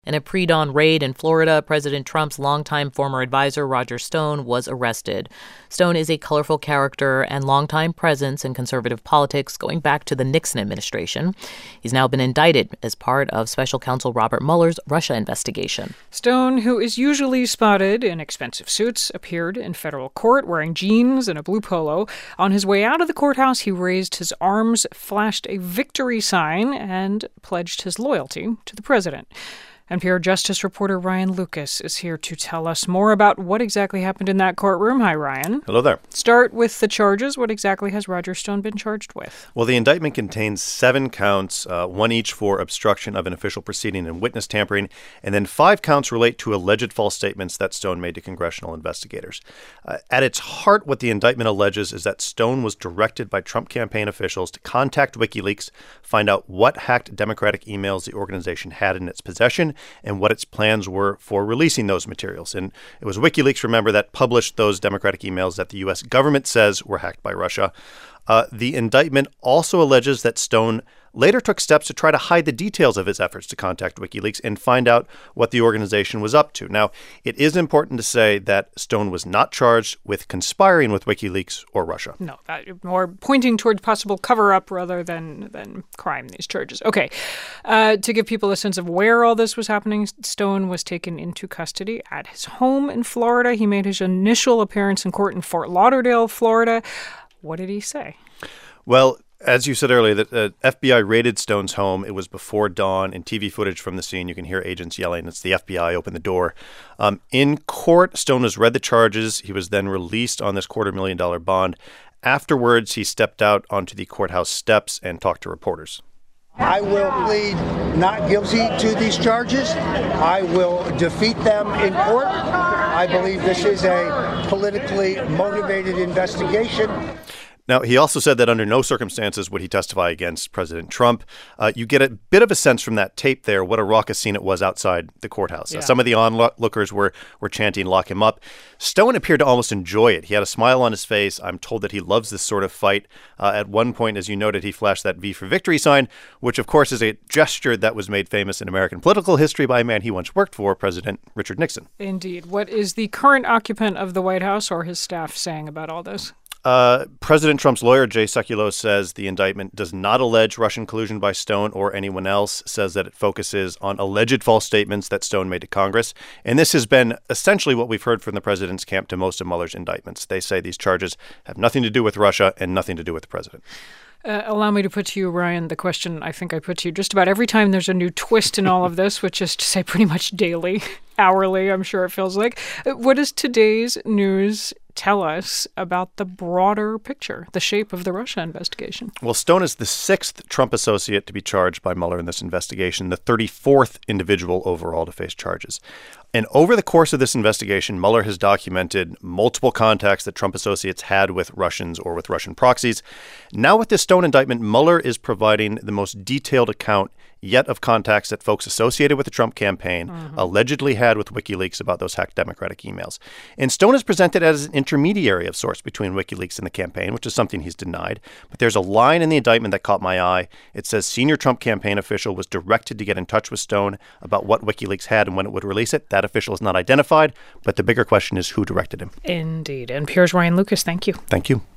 In a pre-dawn raid in Florida, President Trump's longtime former advisor, Roger Stone, was arrested. Stone is a colorful character and longtime presence in conservative politics going back to the Nixon administration. He's now been indicted as part of Special Counsel Robert Mueller's Russia investigation. Stone, who is usually spotted in expensive suits, appeared in federal court wearing jeans and a blue polo. On his way out of the courthouse, he raised his arms, flashed a victory sign, and pledged his loyalty to the president. NPR Justice reporter Ryan Lucas is here to tell us more about what exactly happened in that courtroom. Hi, Ryan. Hello there. Start with the charges. What exactly has Roger Stone been charged with? Well, the indictment contains 7 counts, one each for obstruction of an official proceeding and witness tampering, and then 5 counts relate to alleged false statements that Stone made to congressional investigators. At its heart, what the indictment alleges is that Stone was directed by Trump campaign officials to contact WikiLeaks, find out what hacked Democratic emails the organization had in its possession, and what its plans were for releasing those materials. And it was WikiLeaks, remember, that published those Democratic emails that the U.S. government says were hacked by Russia. The indictment also alleges that Stone later took steps to try to hide the details of his efforts to contact WikiLeaks and find out what the organization was up to. Now, it is important to say that Stone was not charged with conspiring with WikiLeaks or Russia. No, more pointing toward possible cover-up rather than crime, these charges. Okay. To give people a sense of where all this was happening, Stone was taken into custody at his home in Florida. He made his initial appearance in court in Fort Lauderdale, Florida. What did he say? Well, as you said earlier, the FBI raided Stone's home. It was before dawn. In TV footage from the scene, you can hear agents yelling, "It's the FBI, open the door." In court, Stone was read the charges. He was then released on this $250,000 bond. Afterwards, he stepped out onto the courthouse steps and talked to reporters. I will plead not guilty to these charges. I will defeat them in court. I believe this is a politically motivated investigation. Now, he also said that under no circumstances would he testify against President Trump. You get a bit of a sense from that tape there what a raucous scene it was outside the courthouse. Yeah. Some of the onlookers were chanting, "Lock him up." Stone appeared to almost enjoy it. He had a smile on his face. I'm told that he loves this sort of fight. At one point, as you noted, he flashed that V for Victory sign, which, of course, is a gesture that was made famous in American political history by a man he once worked for, President Richard Nixon. Indeed. What is the current occupant of the White House or his staff saying about all this? President Trump's lawyer, Jay Sekulow, says the indictment does not allege Russian collusion by Stone or anyone else, says that it focuses on alleged false statements that Stone made to Congress. And this has been essentially what we've heard from the president's camp to most of Mueller's indictments. They say these charges have nothing to do with Russia and nothing to do with the president. Allow me to put to you, Ryan, the question I think I put to you just about every time there's a new twist in all of this, which is to say pretty much daily, hourly, I'm sure it feels like. What does today's news tell us about the broader picture, the shape of the Russia investigation? Well, Stone is the 6th Trump associate to be charged by Mueller in this investigation, the 34th individual overall to face charges. And over the course of this investigation, Mueller has documented multiple contacts that Trump associates had with Russians or with Russian proxies. Now with this Stone indictment, Mueller is providing the most detailed account yet of contacts that folks associated with the Trump campaign allegedly had with WikiLeaks about those hacked Democratic emails. And Stone is presented as an intermediary of sorts between WikiLeaks and the campaign, which is something he's denied. But there's a line in the indictment that caught my eye. It says senior Trump campaign official was directed to get in touch with Stone about what WikiLeaks had and when it would release it. That official is not identified, but the bigger question is who directed him. Indeed. NPR's Ryan Lucas, thank you. Thank you.